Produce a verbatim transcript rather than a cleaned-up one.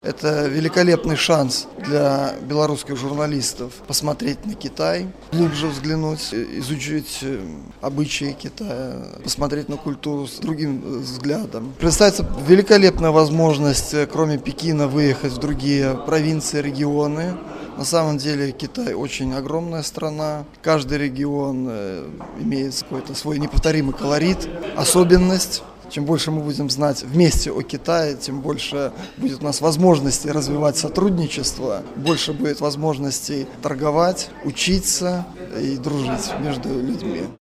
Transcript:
Это великолепный шанс для белорусских журналистов посмотреть на Китай, глубже взглянуть, изучить обычаи Китая, посмотреть на культуру с другим взглядом. Представится великолепная возможность, кроме Пекина, выехать в другие провинции, регионы. На самом деле Китай очень огромная страна, каждый регион имеет какой-то свой неповторимый колорит, особенность. Чем больше мы будем знать вместе о Китае, тем больше будет у нас возможностей развивать сотрудничество, больше будет возможностей торговать, учиться и дружить между людьми.